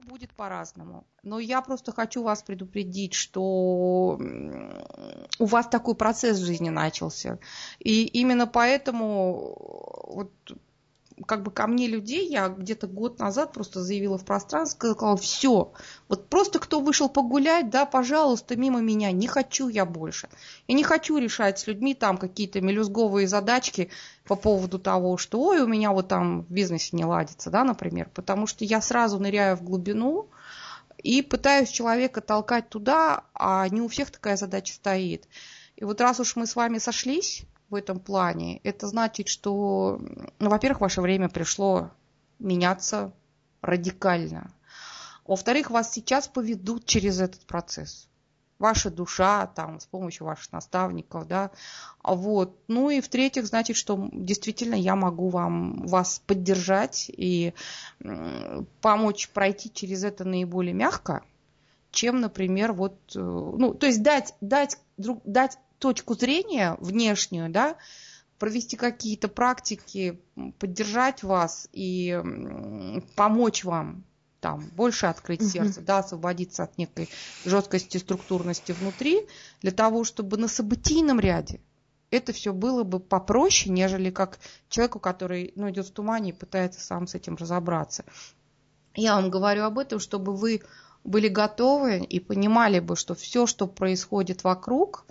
будет по-разному. Но я просто хочу вас предупредить, что у вас такой процесс в жизни начался. И именно поэтому вот как бы ко мне людей, я где-то год назад просто заявила в пространство, сказала, все, вот просто кто вышел погулять, да, пожалуйста, мимо меня, не хочу я больше. Я не хочу решать с людьми там какие-то мелюзговые задачки по поводу того, что, ой, у меня вот там в бизнесе не ладится, да, например, потому что я сразу ныряю в глубину и пытаюсь человека толкать туда, а не у всех такая задача стоит. И вот раз уж мы с вами сошлись в этом плане, это значит, что, ну, во-первых, ваше время пришло меняться радикально. Во-вторых, вас сейчас поведут через этот процесс. Ваша душа, там, с помощью ваших наставников, да, вот. Ну и в-третьих, значит, что действительно я могу вас поддержать и помочь пройти через это наиболее мягко, чем, например, вот, ну, то есть дать точку зрения внешнюю, да, провести какие-то практики, поддержать вас и помочь вам там больше открыть сердце, да, освободиться от некой жесткости, структурности внутри, для того, чтобы на событийном ряде это все было бы попроще, нежели как человеку, который, ну, идет в тумане и пытается сам с этим разобраться. Я вам говорю об этом, чтобы вы были готовы и понимали бы, что все, что происходит вокруг,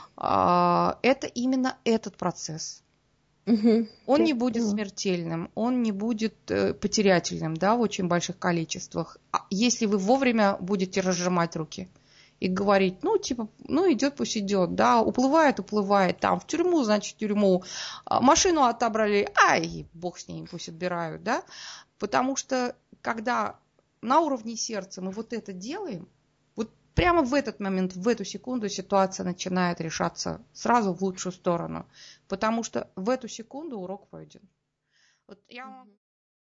это именно этот процесс. Он не будет смертельным, он не будет потерятельным, да, в очень больших количествах. Если вы вовремя будете разжимать руки и говорить, ну, типа, ну, идет, пусть идет, да, уплывает, там, в тюрьму, значит, в тюрьму, машину отобрали, ай, бог с ней, пусть отбирают, да, потому что, когда на уровне сердца мы вот это делаем, вот прямо в этот момент, в эту секунду ситуация начинает решаться сразу в лучшую сторону, потому что в эту секунду урок пройден. Вот я